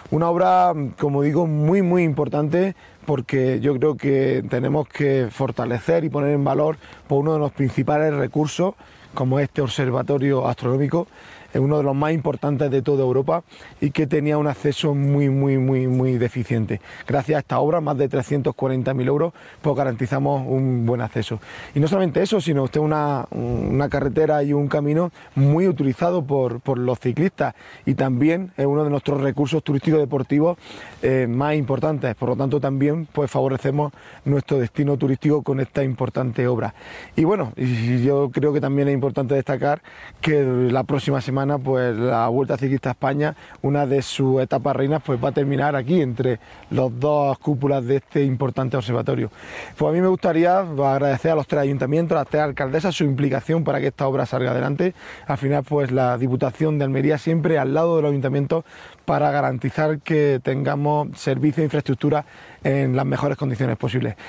Una obra, como digo, muy importante, porque yo creo que tenemos que fortalecer y poner en valor por uno de los principales recursos, como este observatorio astronómico, es uno de los más importantes de toda Europa y que tenía un acceso muy deficiente. Gracias a esta obra, más de 340.000 euros, pues garantizamos un buen acceso. Y no solamente eso, sino usted una carretera y un camino muy utilizado por los ciclistas, y también es uno de nuestros recursos turísticos deportivos más importantes. Por lo tanto, también pues favorecemos nuestro destino turístico con esta importante obra. Y bueno, y yo creo que también es importante destacar que la próxima semana pues la Vuelta Ciclista a España, una de sus etapas reinas, pues va a terminar aquí entre las dos cúpulas de este importante observatorio. Pues a mí me gustaría agradecer a los tres ayuntamientos, a las tres alcaldesas, su implicación para que esta obra salga adelante. Al final, pues la Diputación de Almería siempre al lado de los ayuntamientos para garantizar que tengamos servicio e infraestructura en las mejores condiciones posibles.